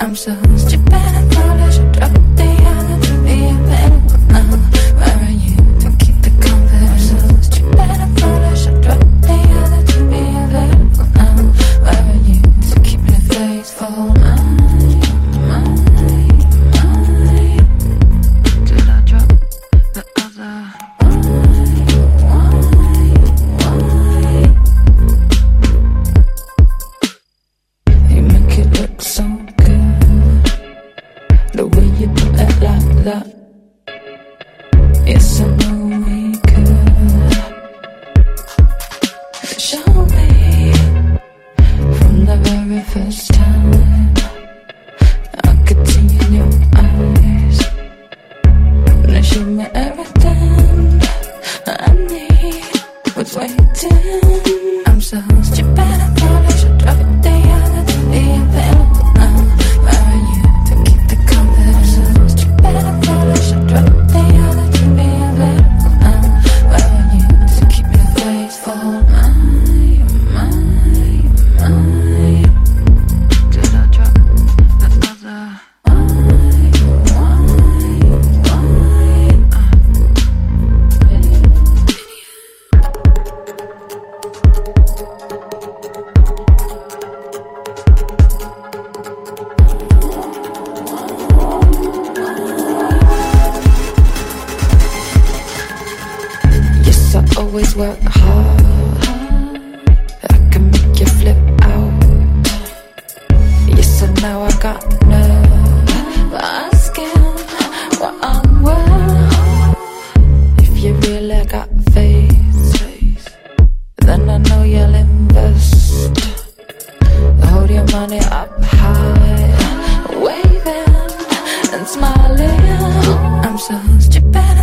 I'm so stupid and foolish. I dropped the other to be available now. Where are you to keep the confidence? I'm so stupid and foolish. I dropped the other to be available now. Where are you to keep me faithful? Did I drop the other? You make it look so good, the way you do it like that. Yes, I know we could. Show me from the very first time. I could see in your eyes. Now show me everything I need was waiting. I'm so stupid and foolish. I dropped the other to be available now. Where are you to keep the confidence? I'm so stupid and foolish. I dropped the other to be available now. Where are you to keep me faithful? Did I drop the other? Yes, I always work hard. I can make you flip out. Yes, and now I got nerve asking what I'm worth. If you really got faith, then I know you'll invest. Hold your money up high, waving and smiling. I'm so stupid